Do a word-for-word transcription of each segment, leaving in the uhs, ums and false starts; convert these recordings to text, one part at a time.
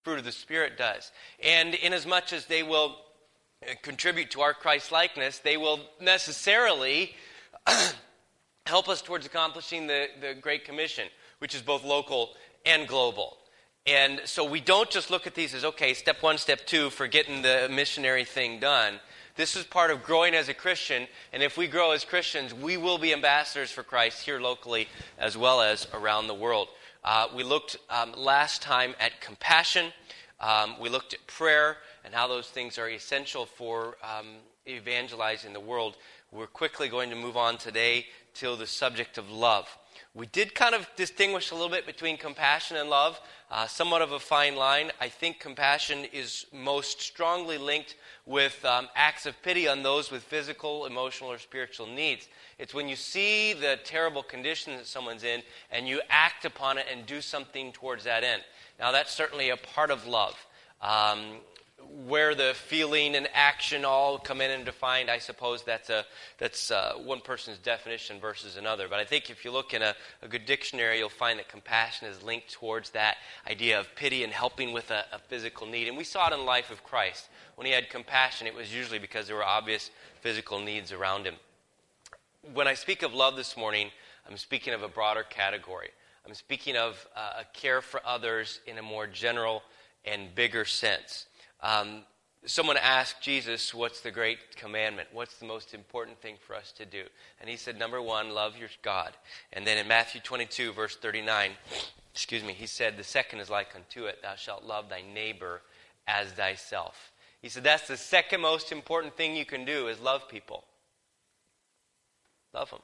Fruit of the Spirit does. And inasmuch as they will contribute to our Christ-likeness, they will necessarily help us towards accomplishing the, the Great Commission, which is both local and global. And so we don't just look at these as, okay, step one, step two for getting the missionary thing done. This is part of growing as a Christian, and if we grow as Christians, we will be ambassadors for Christ here locally as well as around the world. Uh, we looked um, last time at compassion. Um, we looked at prayer and how those things are essential for um, evangelizing the world. We're quickly going to move on today to the subject of love. We did kind of distinguish a little bit between compassion and love, uh, somewhat of a fine line. I think compassion is most strongly linked with um, acts of pity on those with physical, emotional, or spiritual needs. It's when you see the terrible condition that someone's in and you act upon it and do something towards that end. Now, that's certainly a part of love. Um, where the feeling and action all come in and defined, I suppose that's a that's uh, one person's definition versus another. But I think if you look in a, a good dictionary, you'll find that compassion is linked towards that idea of pity and helping with a, a physical need. And we saw it in the life of Christ. When he had compassion, it was usually because there were obvious physical needs around him. When I speak of love this morning, I'm speaking of a broader category. I'm speaking of uh, a care for others in a more general and bigger sense. Um, someone asked Jesus, what's the great commandment? What's the most important thing for us to do? And he said, number one, love your God. And then in Matthew twenty-two, verse thirty-nine, excuse me, he said, the second is like unto it, thou shalt love thy neighbor as thyself. He said, that's the second most important thing you can do is love people. Love them.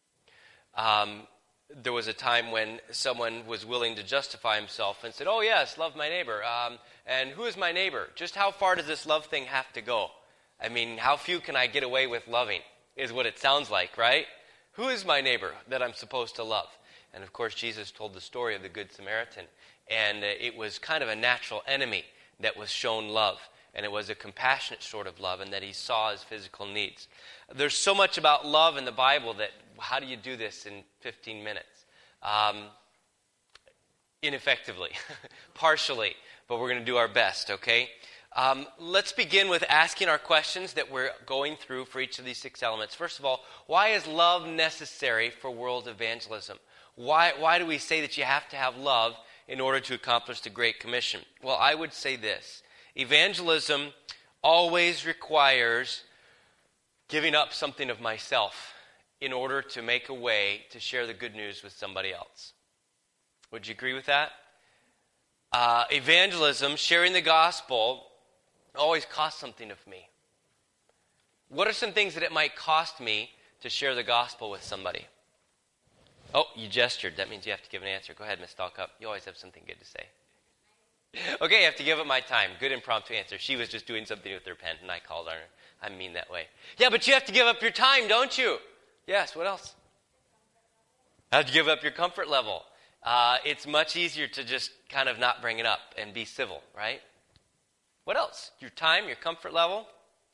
Um, there was a time when someone was willing to justify himself and said, oh yes, love my neighbor. Um, and who is my neighbor? Just how far does this love thing have to go? I mean, how few can I get away with loving is what it sounds like, right? Who is my neighbor that I'm supposed to love? And of course, Jesus told the story of the Good Samaritan. And uh, it was kind of a natural enemy that was shown love. And it was a compassionate sort of love, and that he saw his physical needs. There's so much about love in the Bible that how do you do this in fifteen minutes? Um, ineffectively, partially, but we're going to do our best, okay? Um, let's begin with asking our questions that we're going through for each of these six elements. First of all, why is love necessary for world evangelism? Why, why do we say that you have to have love in order to accomplish the Great Commission? Well, I would say this. Evangelism always requires giving up something of myself in order to make a way to share the good news with somebody else. Would you agree with that? Uh, evangelism, sharing the gospel, always costs something of me. What are some things that it might cost me to share the gospel with somebody? Oh, you gestured. That means you have to give an answer. Go ahead, Miss Stalkup. You always have something good to say. Okay, you have to give up my time. Good impromptu answer. She was just doing something with her pen, and I called on her. I mean that way. Yeah, but you have to give up your time, don't you? Yes, what else? Have to give up your comfort level. Uh, it's much easier to just kind of not bring it up and be civil, right? What else? Your time, your comfort level?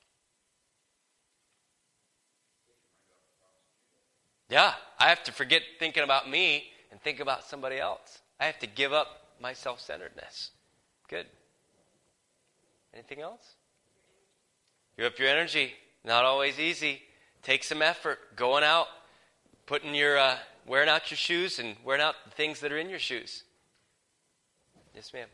Yeah, I have to forget thinking about me and think about somebody else. I have to give up my self-centeredness. Good. Anything else? Give up your energy. Not always easy. Take some effort. Going out, putting your, uh, wearing out your shoes and wearing out the things that are in your shoes. Yes, ma'am.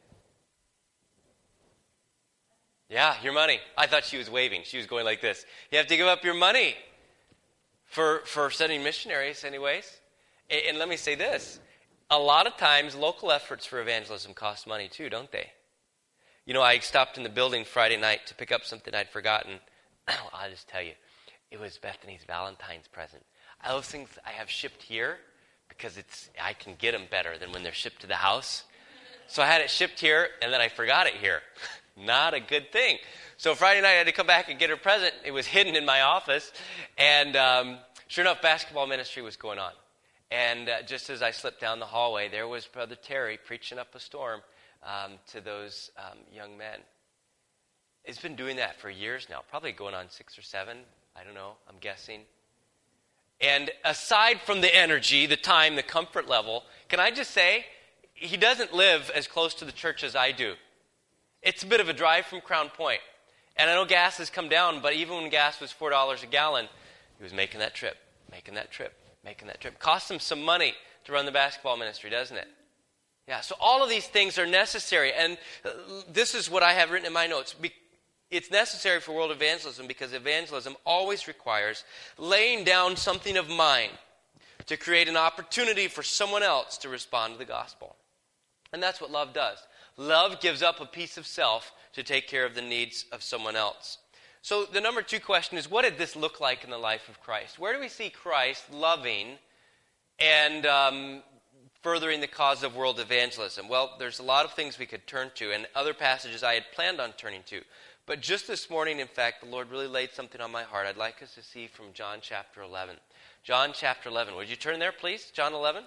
Yeah, your money. I thought she was waving. She was going like this. You have to give up your money for for sending missionaries, anyways. And, and let me say this. A lot of times, local efforts for evangelism cost money too, don't they? You know, I stopped in the building Friday night to pick up something I'd forgotten. I'll just tell you, it was Bethany's Valentine's present. Those things I have shipped here because it's I can get them better than when they're shipped to the house. So I had it shipped here, and then I forgot it here. Not a good thing. So Friday night I had to come back and get her present. It was hidden in my office. And um, sure enough, basketball ministry was going on. And uh, just as I slipped down the hallway, there was Brother Terry preaching up a storm um, to those um, young men. It's been doing that for years now, probably going on six or seven. I don't know, I'm guessing. And aside from the energy, the time, the comfort level, can I just say, he doesn't live as close to the church as I do. It's a bit of a drive from Crown Point. And I know gas has come down, but even when gas was four dollars a gallon, he was making that trip, making that trip, making that trip. Costs him some money to run the basketball ministry, doesn't it? Yeah, so all of these things are necessary. And this is what I have written in my notes. It's necessary for world evangelism because evangelism always requires laying down something of mine to create an opportunity for someone else to respond to the gospel. And that's what love does. Love gives up a piece of self to take care of the needs of someone else. So the number two question is, what did this look like in the life of Christ? Where do we see Christ loving and um, furthering the cause of world evangelism? Well, there's a lot of things we could turn to and other passages I had planned on turning to. But just this morning, in fact, the Lord really laid something on my heart. I'd like us to see from John chapter eleven. John chapter eleven. Would you turn there, please? John eleven.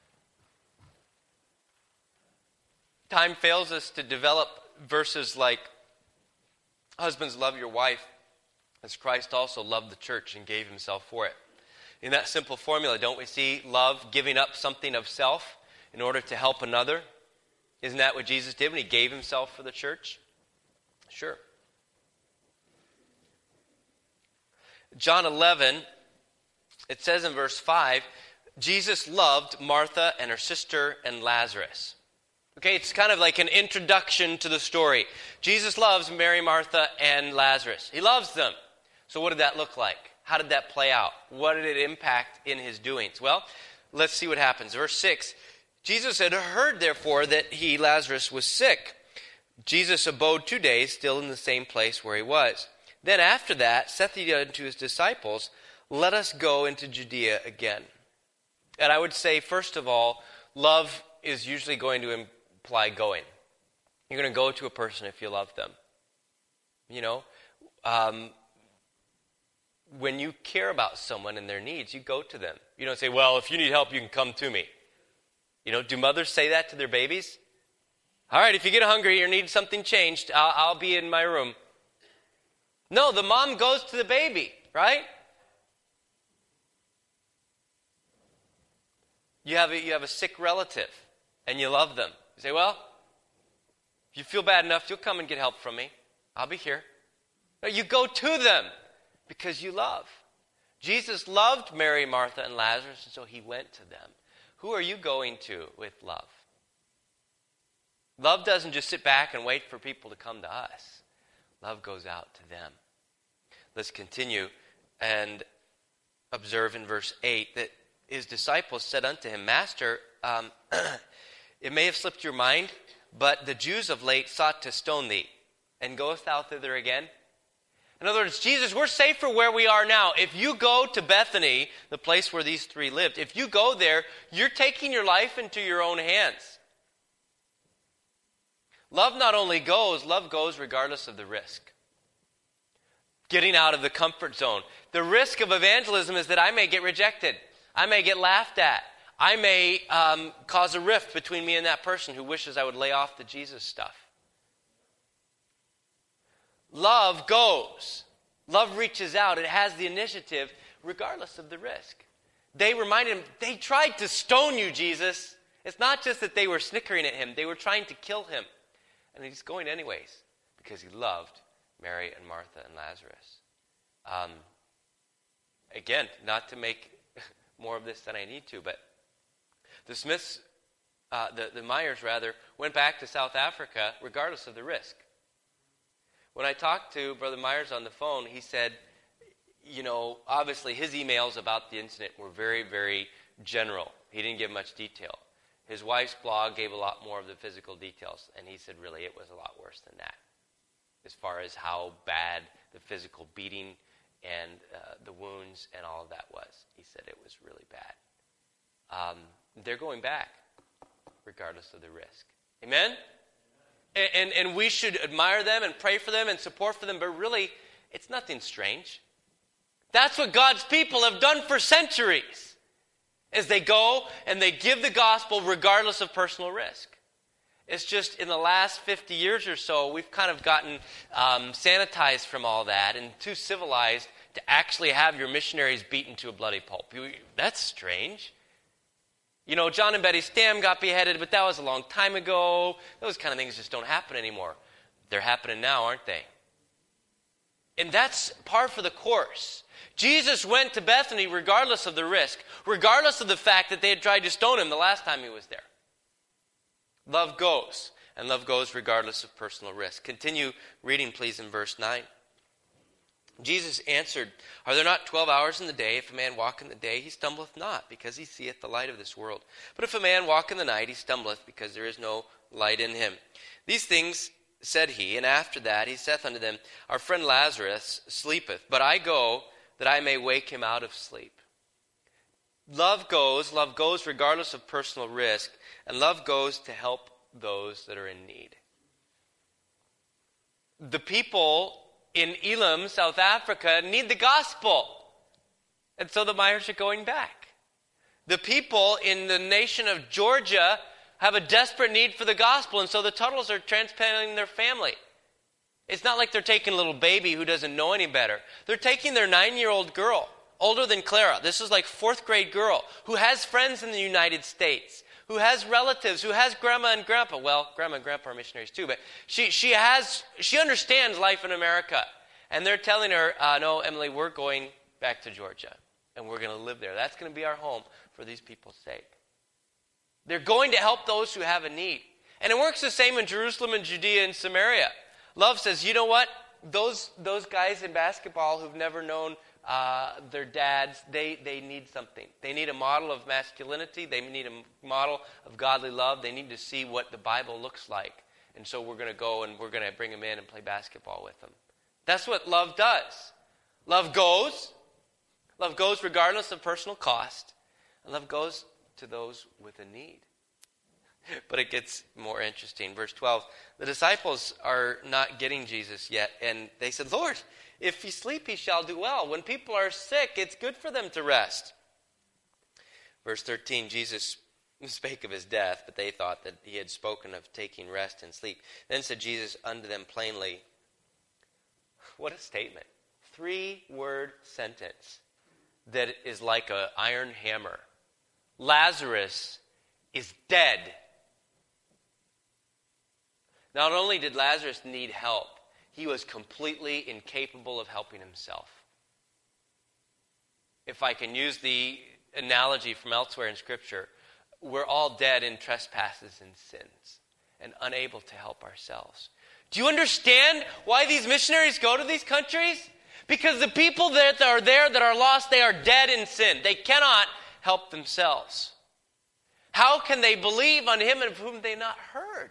Time fails us to develop verses like, husbands, love your wife as Christ also loved the church and gave himself for it. In that simple formula, don't we see love giving up something of self in order to help another? Isn't that what Jesus did when he gave himself for the church? Sure. John eleven, it says in verse five, Jesus loved Martha and her sister and Lazarus. Okay, it's kind of like an introduction to the story. Jesus loves Mary, Martha, and Lazarus. He loves them. So what did that look like? How did that play out? What did it impact in his doings? Well, let's see what happens. Verse six, Jesus had heard, therefore, that he, Lazarus, was sick. Jesus abode two days still in the same place where he was. Then after that, saith he unto his disciples, let us go into Judea again. And I would say, first of all, love is usually going to imply going. You're going to go to a person if you love them. You know, um, when you care about someone and their needs, you go to them. You don't say, well, if you need help, you can come to me. You know, do mothers say that to their babies? All right, if you get hungry or need something changed, I'll, I'll be in my room. No, the mom goes to the baby, right? You have a, you have a sick relative, and you love them. You say, well, if you feel bad enough, you'll come and get help from me. I'll be here. No, you go to them because you love. Jesus loved Mary, Martha, and Lazarus, and so he went to them. Who are you going to with love? Love doesn't just sit back and wait for people to come to us. Love goes out to them. Let's continue and observe in verse eight that his disciples said unto him, Master, um, it may have slipped your mind, but the Jews of late sought to stone thee, and goest thou thither again? In other words, Jesus, we're safer where we are now. If you go to Bethany, the place where these three lived, if you go there, you're taking your life into your own hands. Love not only goes, love goes regardless of the risk. Getting out of the comfort zone. The risk of evangelism is that I may get rejected. I may get laughed at. I may um, cause a rift between me and that person who wishes I would lay off the Jesus stuff. Love goes. Love reaches out. It has the initiative regardless of the risk. They reminded him, they tried to stone you, Jesus. It's not just that they were snickering at him. They were trying to kill him. And he's going anyways because he loved Mary and Martha and Lazarus. Um, again, not to make more of this than I need to, but the Smiths, uh, the, the Myers rather, went back to South Africa regardless of the risk. When I talked to Brother Myers on the phone, he said, you know, obviously his emails about the incident were very, very general. He didn't give much detail. His wife's blog gave a lot more of the physical details, and he said really it was a lot worse than that, as far as how bad the physical beating and uh, the wounds and all of that was. He said it was really bad. Um, they're going back, regardless of the risk. Amen? And, and, and we should admire them and pray for them and support for them, but really, it's nothing strange. That's what God's people have done for centuries, is they go and they give the gospel regardless of personal risk. It's just in the last fifty years or so, we've kind of gotten um, sanitized from all that and too civilized to actually have your missionaries beaten to a bloody pulp. That's strange. You know, John and Betty Stam got beheaded, but that was a long time ago. Those kind of things just don't happen anymore. They're happening now, aren't they? And that's par for the course. Jesus went to Bethany regardless of the risk, regardless of the fact that they had tried to stone him the last time he was there. Love goes, and love goes regardless of personal risk. Continue reading, please, in verse nine. Jesus answered, Are there not twelve hours in the day? If a man walk in the day, he stumbleth not, because he seeth the light of this world. But if a man walk in the night, he stumbleth, because there is no light in him. These things said he, and after that he saith unto them, Our friend Lazarus sleepeth, but I go that I may wake him out of sleep. Love goes, love goes regardless of personal risk, and love goes to help those that are in need. The people in Elim, South Africa, need the gospel. And so the Myers are going back. The people in the nation of Georgia have a desperate need for the gospel, and so the Tuttles are transplanting their family. It's not like they're taking a little baby who doesn't know any better. They're taking their nine-year-old girl, older than Clara. This is like fourth grade girl, who has friends in the United States, who has relatives, who has grandma and grandpa. Well, grandma and grandpa are missionaries too, but she she has she understands life in America. And they're telling her, uh, no, Emily, we're going back to Georgia, and we're going to live there. That's going to be our home for these people's sake. They're going to help those who have a need. And it works the same in Jerusalem and Judea and Samaria. Love says, you know what? Those those guys in basketball who've never known uh, their dads, they, they need something. They need a model of masculinity. They need a model of godly love. They need to see what the Bible looks like. And so we're going to go and we're going to bring them in and play basketball with them. That's what love does. Love goes. Love goes regardless of personal cost. And love goes to those with a need. But it gets more interesting. Verse twelve, the disciples are not getting Jesus yet. And they said, Lord, if he sleep, he shall do well. When people are sick, it's good for them to rest. Verse thirteen, Jesus spake of his death, but they thought that he had spoken of taking rest and sleep. Then said Jesus unto them plainly, what a statement. Three-word sentence that is like an iron hammer. Lazarus is dead. Not only did Lazarus need help, he was completely incapable of helping himself. If I can use the analogy from elsewhere in Scripture, we're all dead in trespasses and sins and unable to help ourselves. Do you understand why these missionaries go to these countries? Because the people that are there that are lost, they are dead in sin. They cannot help themselves. How can they believe on him of whom they not heard?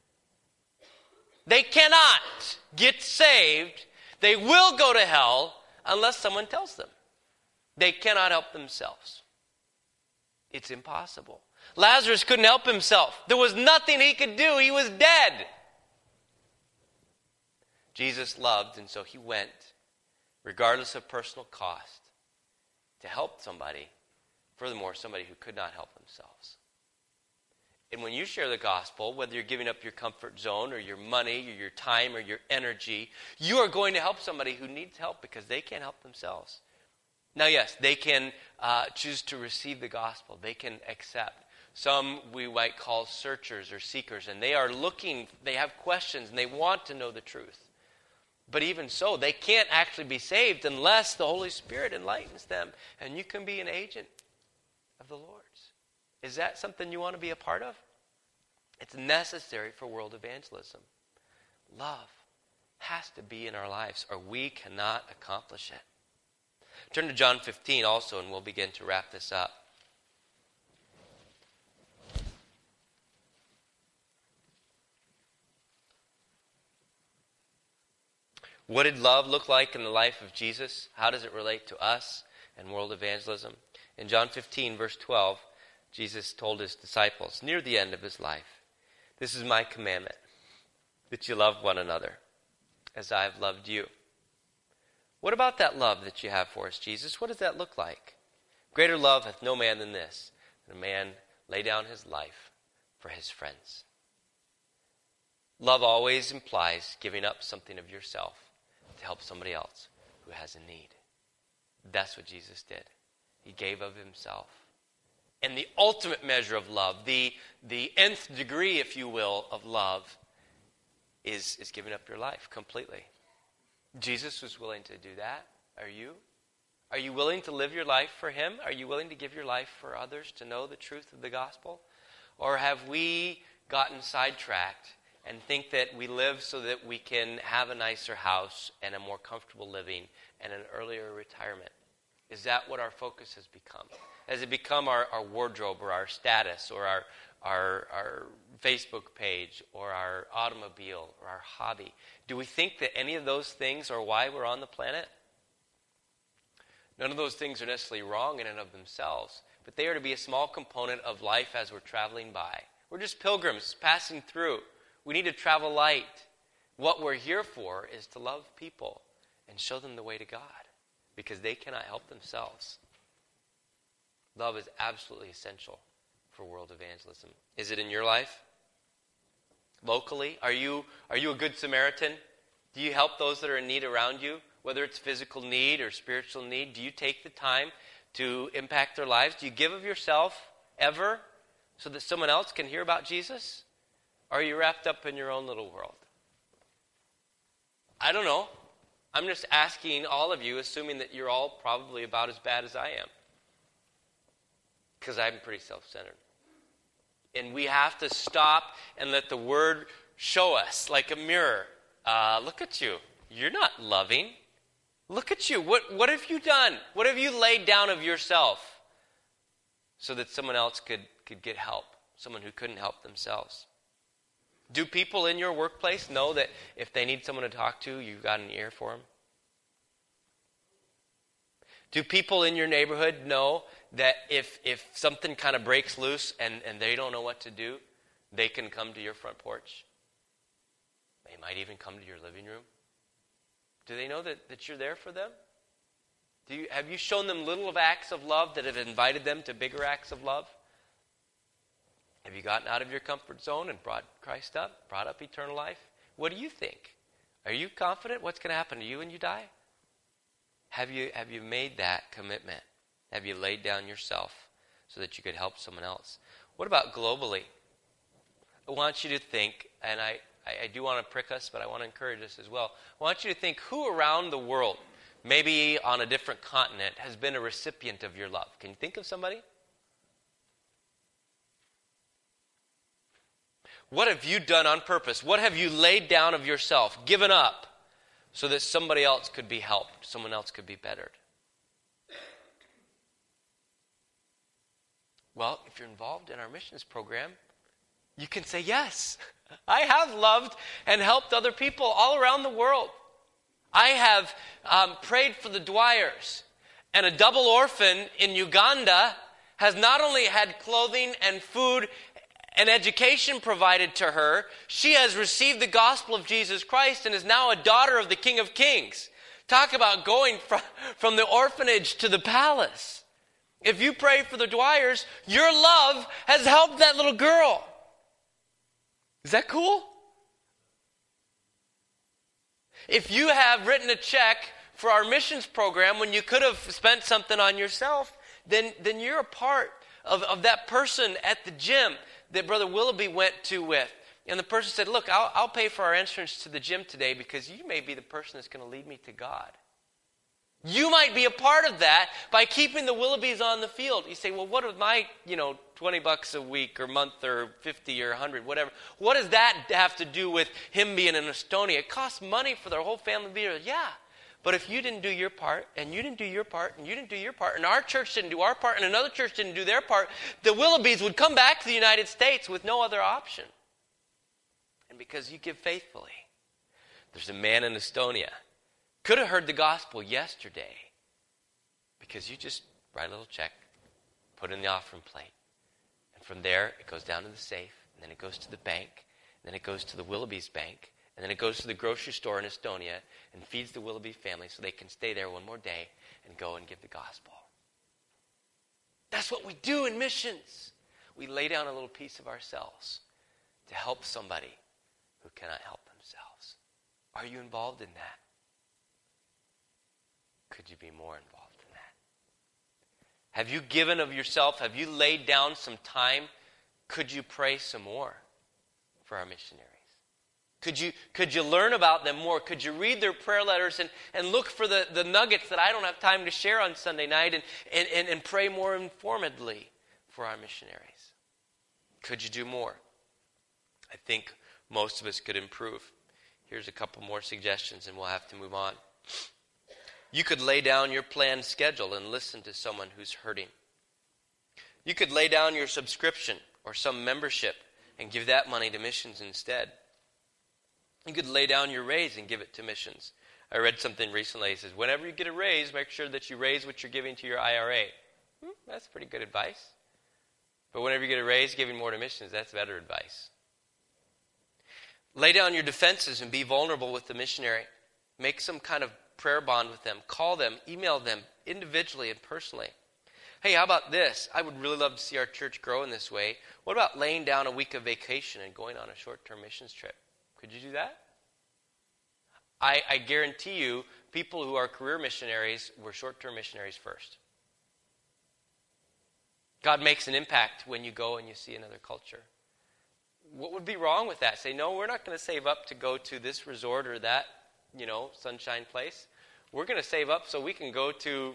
They cannot get saved. They will go to hell unless someone tells them. They cannot help themselves. It's impossible. Lazarus couldn't help himself. There was nothing he could do. He was dead. Jesus loved, and so he went, regardless of personal cost, to help somebody, furthermore, somebody who could not help themselves. And when you share the gospel, whether you're giving up your comfort zone or your money or your time or your energy, you are going to help somebody who needs help because they can't help themselves. Now, yes, they can uh, choose to receive the gospel. They can accept. Some we might call searchers or seekers, and they are looking, they have questions, and they want to know the truth. But even so, they can't actually be saved unless the Holy Spirit enlightens them, and you can be an agent of the Lord's. Is that something you want to be a part of? It's necessary for world evangelism. Love has to be in our lives, or we cannot accomplish it. Turn to John fifteen also, and we'll begin to wrap this up. What did love look like in the life of Jesus? How does it relate to us and world evangelism? In John fifteen, verse twelve, Jesus told his disciples near the end of his life, "This is my commandment, that you love one another as I have loved you." What about that love that you have for us, Jesus? What does that look like? Greater love hath no man than this, that a man lay down his life for his friends. Love always implies giving up something of yourself to help somebody else who has a need. That's what Jesus did. He gave of himself. And the ultimate measure of love, the, the nth degree, if you will, of love, is, is giving up your life completely. Jesus was willing to do that. Are you? Are you willing to live your life for him? Are you willing to give your life for others to know the truth of the gospel? Or have we gotten sidetracked and think that we live so that we can have a nicer house and a more comfortable living and an earlier retirement? Is that what our focus has become? Has it become our, our wardrobe or our status or our, our, our Facebook page or our automobile or our hobby? Do we think that any of those things are why we're on the planet? None of those things are necessarily wrong in and of themselves, but they are to be a small component of life as we're traveling by. We're just pilgrims passing through. We need to travel light. What we're here for is to love people and show them the way to God, because they cannot help themselves. Love is absolutely essential for world evangelism. Is it in your life? Locally? Are you, are you a good Samaritan? Do you help those that are in need around you? Whether it's physical need or spiritual need, do you take the time to impact their lives? Do you give of yourself ever so that someone else can hear about Jesus? Or are you wrapped up in your own little world? I don't know. I'm just asking all of you, assuming that you're all probably about as bad as I am. Because I'm pretty self-centered. And we have to stop and let the Word show us like a mirror. Uh, look at you. You're not loving. Look at you. What, what have you done? What have you laid down of yourself so that someone else could, could get help? Someone who couldn't help themselves. Do people in your workplace know that if they need someone to talk to, you've got an ear for them? Do people in your neighborhood know that if, if something kind of breaks loose and, and they don't know what to do, they can come to your front porch? They might even come to your living room. Do they know that, that you're there for them? Do you, have you shown them little of acts of love that have invited them to bigger acts of love? Have you gotten out of your comfort zone and brought Christ up, brought up eternal life? What do you think? Are you confident what's going to happen to you when you die? Have you, have you made that commitment? Have you laid down yourself so that you could help someone else? What about globally? I want you to think, and I, I, I do want to prick us, but I want to encourage us as well. I want you to think who around the world, maybe on a different continent, has been a recipient of your love. Can you think of somebody? What have you done on purpose? What have you laid down of yourself, given up, so that somebody else could be helped, someone else could be bettered? Well, if you're involved in our missions program, you can say, yes, I have loved and helped other people all around the world. I have um, prayed for the Dwyers, and a double orphan in Uganda has not only had clothing and food and education provided to her, she has received the gospel of Jesus Christ and is now a daughter of the King of Kings. Talk about going from, from the orphanage to the palace. If you pray for the Dwyers, your love has helped that little girl. Is that cool? If you have written a check for our missions program when you could have spent something on yourself, then, then you're a part of, of that person at the gym that Brother Willoughby went to with. And the person said, look, I'll, I'll pay for our entrance to the gym today because you may be the person that's going to lead me to God. You might be a part of that by keeping the Willoughbys on the field. You say, well, what is my, you know, twenty bucks a week or month or fifty or one hundred, whatever. What does that have to do with him being in Estonia? It costs money for their whole family to be there. Yeah. But if you didn't do your part, and you didn't do your part, and you didn't do your part, and our church didn't do our part, and another church didn't do their part, the Willoughbys would come back to the United States with no other option. And because you give faithfully. There's a man in Estonia. Could have heard the gospel yesterday. Because you just write a little check, put it in the offering plate. And from there, it goes down to the safe, and then it goes to the bank, and then it goes to the Willoughby's bank, and then it goes to the grocery store in Estonia and feeds the Willoughby family so they can stay there one more day and go and give the gospel. That's what we do in missions. We lay down a little piece of ourselves to help somebody who cannot help themselves. Are you involved in that? Could you be more involved in that? Have you given of yourself? Have you laid down some time? Could you pray some more for our missionaries? Could you, could you learn about them more? Could you read their prayer letters and, and look for the, the nuggets that I don't have time to share on Sunday night and, and, and, and pray more informedly for our missionaries? Could you do more? I think most of us could improve. Here's a couple more suggestions and we'll have to move on. You could lay down your planned schedule and listen to someone who's hurting. You could lay down your subscription or some membership and give that money to missions instead. You could lay down your raise and give it to missions. I read something recently. It says, whenever you get a raise, make sure that you raise what you're giving to your I R A. Hmm, that's pretty good advice. But whenever you get a raise, giving more to missions, that's better advice. Lay down your defenses and be vulnerable with the missionary. Make some kind of prayer bond with them. Call them, email them individually and personally. Hey, how about this? I would really love to see our church grow in this way. What about laying down a week of vacation and going on a short-term missions trip? Could you do that? I, I guarantee you, people who are career missionaries were short-term missionaries first. God makes an impact when you go and you see another culture. What would be wrong with that? Say, no, we're not going to save up to go to this resort or that, you know, sunshine place. We're going to save up so we can go to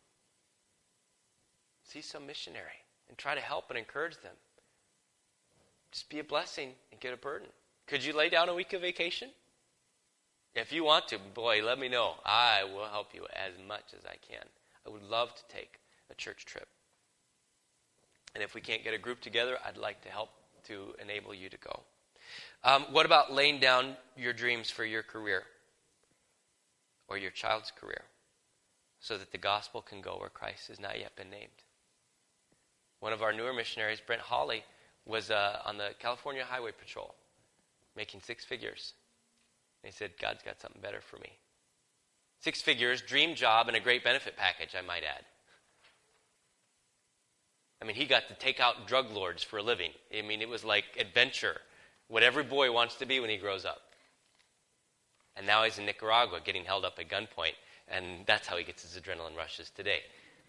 see some missionary and try to help and encourage them. Just be a blessing and get a burden. Could you lay down a week of vacation? If you want to, boy, let me know. I will help you as much as I can. I would love to take a church trip. And if we can't get a group together, I'd like to help to enable you to go. Um, what about laying down your dreams for your career or your child's career so that the gospel can go where Christ has not yet been named? One of our newer missionaries, Brent Hawley, was uh, on the California Highway Patrol, making six figures. And he said, God's got something better for me. Six figures, dream job, and a great benefit package, I might add. I mean, he got to take out drug lords for a living. I mean, it was like adventure, what every boy wants to be when he grows up. And now he's in Nicaragua getting held up at gunpoint, and that's how he gets his adrenaline rushes today.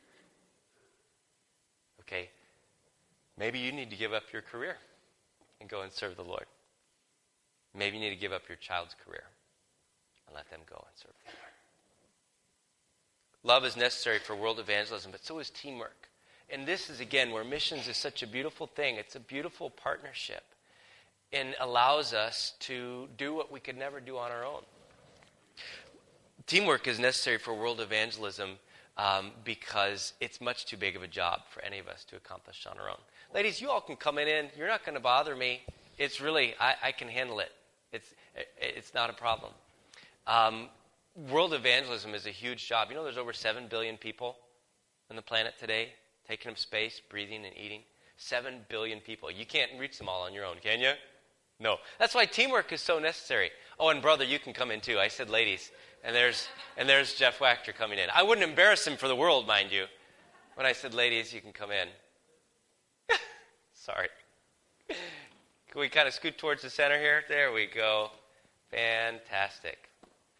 Okay, maybe you need to give up your career and go and serve the Lord. Maybe you need to give up your child's career and let them go and serve the Lord. Love is necessary for world evangelism, but so is teamwork. And this is, again, where missions is such a beautiful thing. It's a beautiful partnership and allows us to do what we could never do on our own. Teamwork is necessary for world evangelism um, because it's much too big of a job for any of us to accomplish on our own. Ladies, you all can come in. You're not going to bother me. It's really, I, I can handle it. It's, it's not a problem. Um, world evangelism is a huge job. You know there's over seven billion people on the planet today, taking up space, breathing, and eating. Seven billion people. You can't reach them all on your own, can you? No. That's why teamwork is so necessary. Oh, and brother, you can come in too. I said ladies. And there's and there's Jeff Wachter coming in. I wouldn't embarrass him for the world, mind you. When I said ladies, you can come in. Sorry. Can we kind of scoot towards the center here? There we go. Fantastic.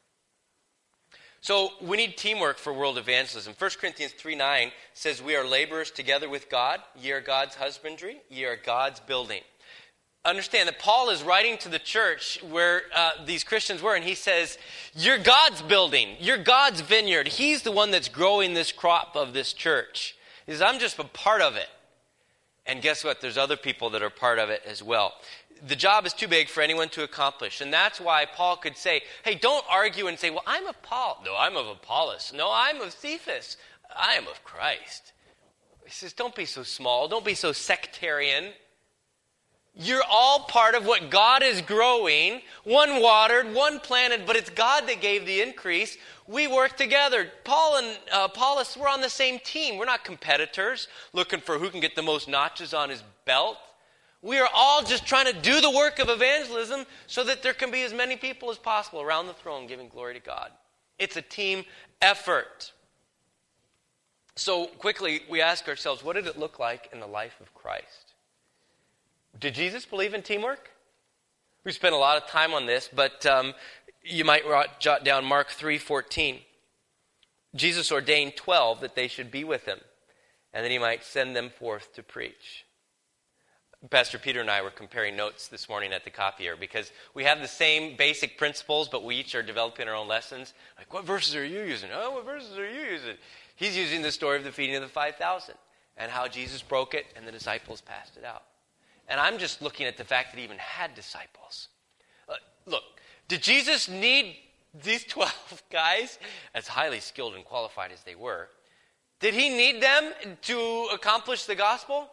So we need teamwork for world evangelism. First Corinthians three nine says, we are laborers together with God. Ye are God's husbandry. Ye are God's building. Understand that Paul is writing to the church where uh, these Christians were, and he says, you're God's building. You're God's vineyard. He's the one that's growing this crop of this church. He says, I'm just a part of it. And guess what? There's other people that are part of it as well. The job is too big for anyone to accomplish. And that's why Paul could say, hey, don't argue and say, well, I'm of Paul. No, I'm of Apollos. No, I'm of Cephas. I am of Christ. He says, don't be so small. Don't be so sectarian. You're all part of what God is growing. One watered, one planted, but it's God that gave the increase. We work together. Paul and uh, Apollos, we're on the same team. We're not competitors looking for who can get the most notches on his belt. We are all just trying to do the work of evangelism so that there can be as many people as possible around the throne giving glory to God. It's a team effort. So quickly, we ask ourselves, what did it look like in the life of Christ? Did Jesus believe in teamwork? We spent a lot of time on this, but um, you might jot down Mark three fourteen. Jesus ordained twelve that they should be with him, and that he might send them forth to preach. Pastor Peter and I were comparing notes this morning at the copier because we have the same basic principles, but we each are developing our own lessons. Like, what verses are you using? Oh, what verses are you using? He's using the story of the feeding of the five thousand and how Jesus broke it and the disciples passed it out. And I'm just looking at the fact that he even had disciples. Uh, look, did Jesus need these twelve guys, as highly skilled and qualified as they were? Did he need them to accomplish the gospel?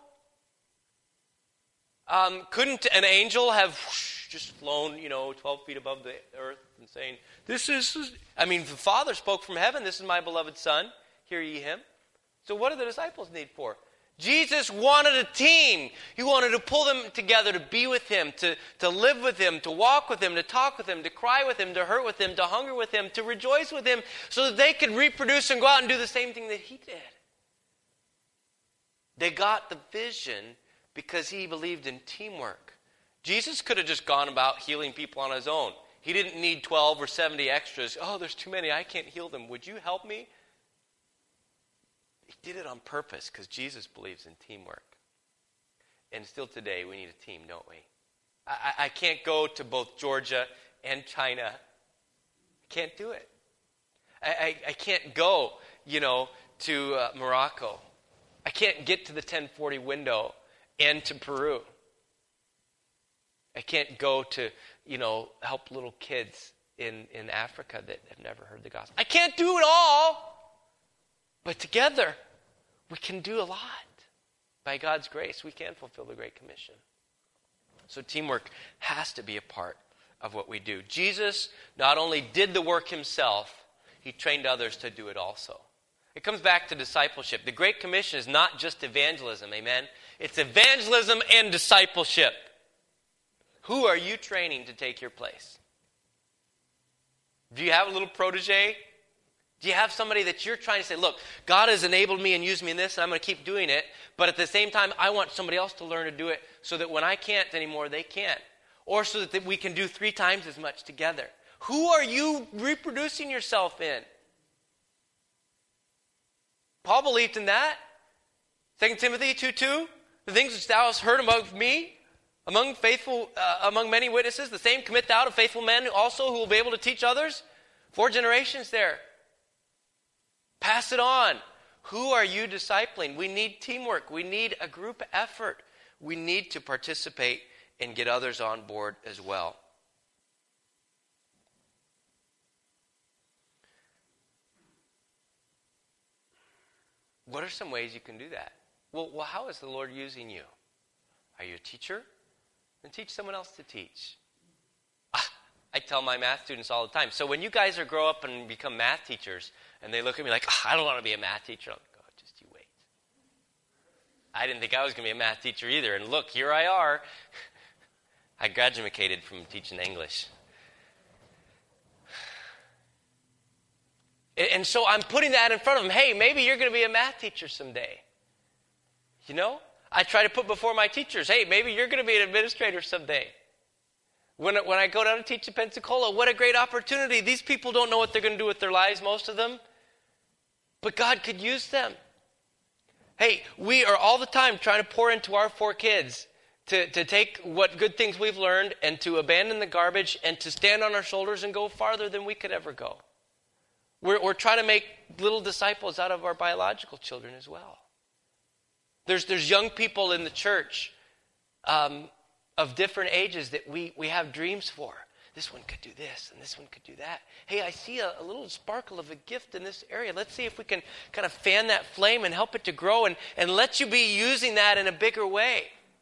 Um, couldn't an angel have whoosh, just flown, you know, twelve feet above the earth and saying, this is, I mean, the Father spoke from heaven, this is my beloved Son, hear ye him. So what do the disciples need for? Jesus wanted a team. He wanted to pull them together to be with him, to, to live with him, to walk with him, to talk with him, to cry with him, to hurt with him, to hunger with him, to rejoice with him, so that they could reproduce and go out and do the same thing that he did. They got the vision because he believed in teamwork. Jesus could have just gone about healing people on his own. He didn't need twelve or seventy extras. Oh, there's too many. I can't heal them. Would you help me? He did it on purpose because Jesus believes in teamwork. And still today, we need a team, don't we? I, I can't go to both Georgia and China. I can't do it. I, I, I can't go, you know, to uh, Morocco. I can't get to the ten forty window and to Peru. I can't go to, you know, help little kids in, in Africa that have never heard the gospel. I can't do it all, but together we can do a lot. By God's grace, we can fulfill the Great Commission. So teamwork has to be a part of what we do. Jesus not only did the work himself, he trained others to do it also. It comes back to discipleship. The Great Commission is not just evangelism, amen? It's evangelism and discipleship. Who are you training to take your place? Do you have a little protege? Do you have somebody that you're trying to say, look, God has enabled me and used me in this, and I'm going to keep doing it, but at the same time, I want somebody else to learn to do it so that when I can't anymore, they can. Or so that we can do three times as much together. Who are you reproducing yourself in? Paul believed in that. Second Timothy two two, the things which thou hast heard among me, among faithful, uh, among many witnesses, the same commit thou to faithful men also who will be able to teach others. Four generations there. Pass it on. Who are you discipling? We need teamwork. We need a group effort. We need to participate and get others on board as well. What are some ways you can do that? Well, well, how is the Lord using you? Are you a teacher? Then teach someone else to teach. Ah, I tell my math students all the time. So when you guys are grow up and become math teachers, and they look at me like, oh, I don't want to be a math teacher. I'm like, oh, just you wait. I didn't think I was going to be a math teacher either. And look, here I are. I graduated from teaching English. And so I'm putting that in front of them. Hey, maybe you're going to be a math teacher someday. You know? I try to put before my teachers, hey, maybe you're going to be an administrator someday. When, when I go down to teach in Pensacola, what a great opportunity. These people don't know what they're going to do with their lives, most of them. But God could use them. Hey, we are all the time trying to pour into our four kids to, to take what good things we've learned and to abandon the garbage and to stand on our shoulders and go farther than we could ever go. We're, we're trying to make little disciples out of our biological children as well. There's, there's young people in the church um, of different ages that we, we have dreams for. This one could do this, and this one could do that. Hey, I see a, a little sparkle of a gift in this area. Let's see if we can kind of fan that flame and help it to grow and, and let you be using that in a bigger way.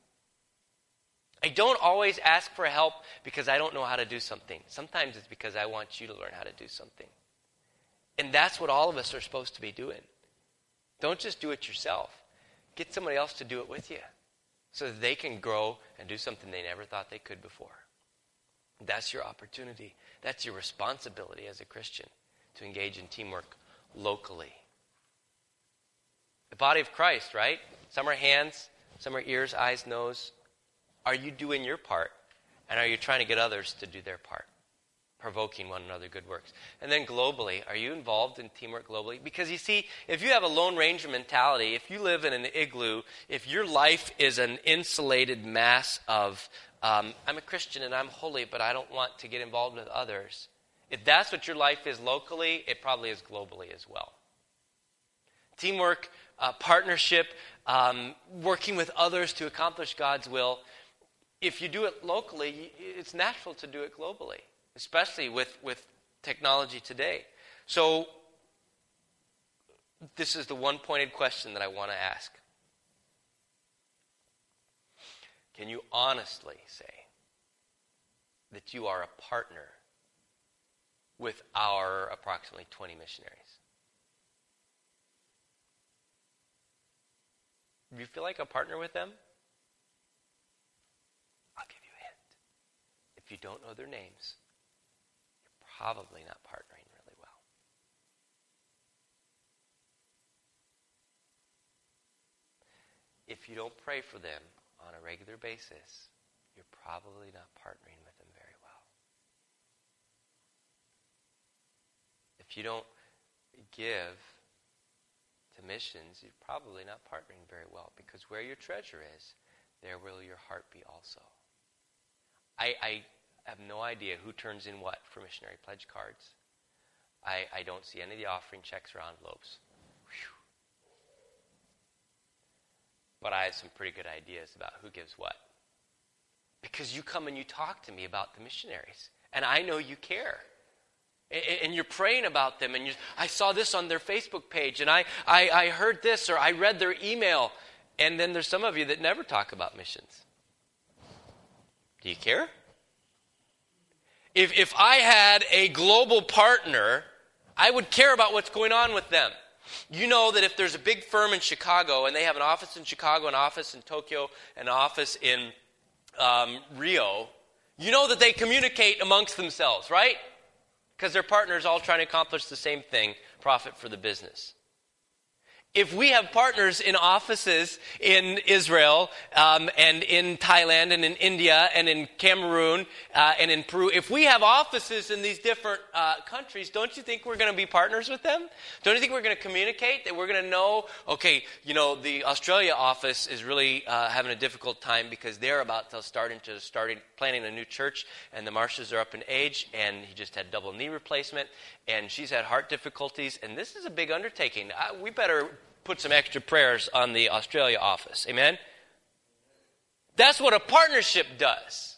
I don't always ask for help because I don't know how to do something. Sometimes it's because I want you to learn how to do something. And that's what all of us are supposed to be doing. Don't just do it yourself. Get somebody else to do it with you so that they can grow and do something they never thought they could before. That's your opportunity. That's your responsibility as a Christian to engage in teamwork locally. The body of Christ, right? Some are hands, some are ears, eyes, nose. Are you doing your part? And are you trying to get others to do their part? provoking one another good works. And then globally, are you involved in teamwork globally? Because you see, if you have a Lone Ranger mentality, if you live in an igloo, if your life is an insulated mass of, um, I'm a Christian and I'm holy, but I don't want to get involved with others. If that's what your life is locally, it probably is globally as well. Teamwork, uh, partnership, um, working with others to accomplish God's will. If you do it locally, it's natural to do it globally, especially with, with technology today. So this is the one-pointed question that I want to ask. Can you honestly say that you are a partner with our approximately twenty missionaries? Do you feel like a partner with them? I'll give you a hint. If you don't know their names, you're probably not partnering really well. If you don't pray for them on a regular basis, you're probably not partnering with them very well. If you don't give to missions, you're probably not partnering very well, because where your treasure is, there will your heart be also. I, I have no idea who turns in what for missionary pledge cards. I, I don't see any of the offering checks or envelopes. Whew. But I have some pretty good ideas about who gives what. Because you come and you talk to me about the missionaries, and I know you care. And you're praying about them, and you, I saw this on their Facebook page, and I, I, I heard this, or I read their email. And then there's some of you that never talk about missions. Do you care? If, if I had a global partner, I would care about what's going on with them. You know that if there's a big firm in Chicago, and they have an office in Chicago, an office in Tokyo, an office in um, Rio, you know that they communicate amongst themselves, right? Because their partners all trying to accomplish the same thing, profit for the business. If we have partners in offices in Israel um, and in Thailand and in India and in Cameroon uh, and in Peru, if we have offices in these different uh, countries, don't you think we're going to be partners with them? Don't you think we're going to communicate, that we're going to know, okay, you know, the Australia office is really uh, having a difficult time because they're about to start into starting planning a new church, and the Marshes are up in age, and he just had double knee replacement, and she's had heart difficulties, and this is a big undertaking. I, we better put some extra prayers on the Australia office. Amen? That's what a partnership does.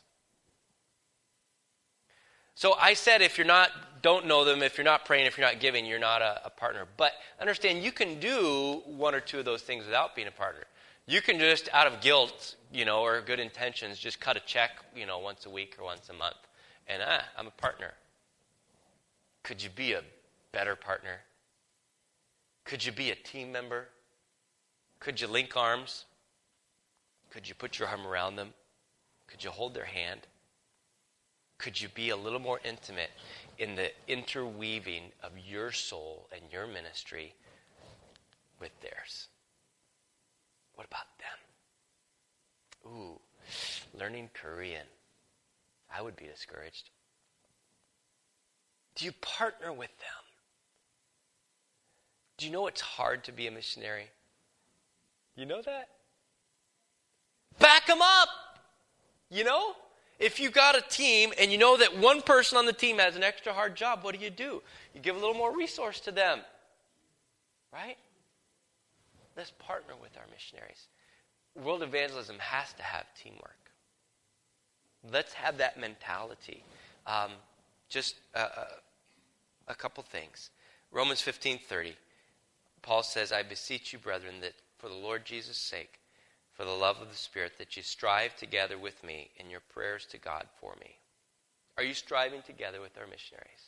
So I said if you're not, don't know them, if you're not praying, if you're not giving, you're not a, a partner. But understand, you can do one or two of those things without being a partner. You can just, out of guilt, you know, or good intentions, just cut a check, you know, once a week or once a month. And, ah, I'm a partner. Could you be a better partner? Could you be a team member? Could you link arms? Could you put your arm around them? Could you hold their hand? Could you be a little more intimate in the interweaving of your soul and your ministry with theirs? What about them? Ooh, learning Korean. I would be discouraged. Do you partner with them? Do you know it's hard to be a missionary? You know that? Back them up! You know? If you got a team and you know that one person on the team has an extra hard job, what do you do? You give a little more resource to them. Right? Let's partner with our missionaries. World evangelism has to have teamwork. Let's have that mentality. Um, just uh, a couple things. Romans fifteen thirty. Paul says, I beseech you, brethren, that for the Lord Jesus' sake, for the love of the Spirit, that you strive together with me in your prayers to God for me. Are you striving together with our missionaries?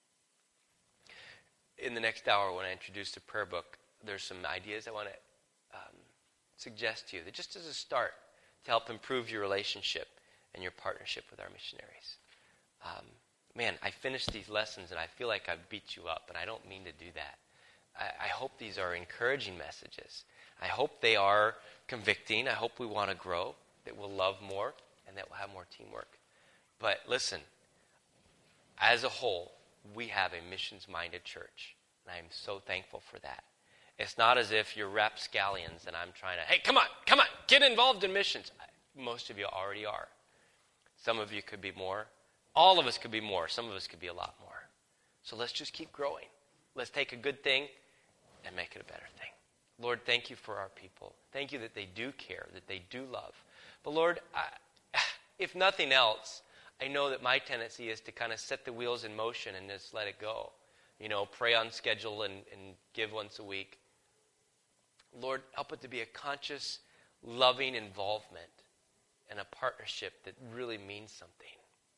In the next hour, when I introduce the prayer book, there's some ideas I want to um, suggest to you, that just as a start to help improve your relationship and your partnership with our missionaries. Um, man, I finished these lessons and I feel like I've beat you up, and I don't mean to do that. I hope these are encouraging messages. I hope they are convicting. I hope we want to grow, that we'll love more, and that we'll have more teamwork. But listen, as a whole, we have a missions-minded church. And I am so thankful for that. It's not as if you're rapscallions and I'm trying to, hey, come on, come on, get involved in missions. Most of you already are. Some of you could be more. All of us could be more. Some of us could be a lot more. So let's just keep growing. Let's take a good thing and make it a better thing. Lord, thank you for our people. Thank you that they do care, that they do love. But Lord, I, if nothing else, I know that my tendency is to kind of set the wheels in motion and just let it go. You know, pray on schedule and, and give once a week. Lord, help it to be a conscious, loving involvement and a partnership that really means something.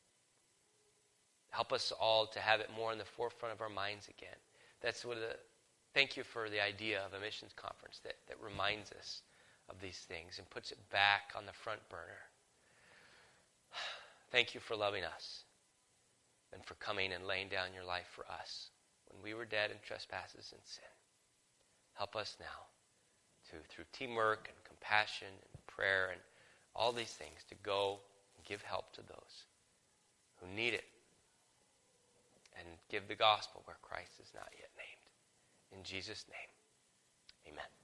Help us all to have it more in the forefront of our minds again. That's what the, thank you for the idea of a missions conference that, that reminds us of these things and puts it back on the front burner. Thank you for loving us and for coming and laying down your life for us when we were dead in trespasses and sin. Help us now to, through teamwork and compassion and prayer and all these things, to go and give help to those who need it and give the gospel where Christ is not yet named. In Jesus' name, amen.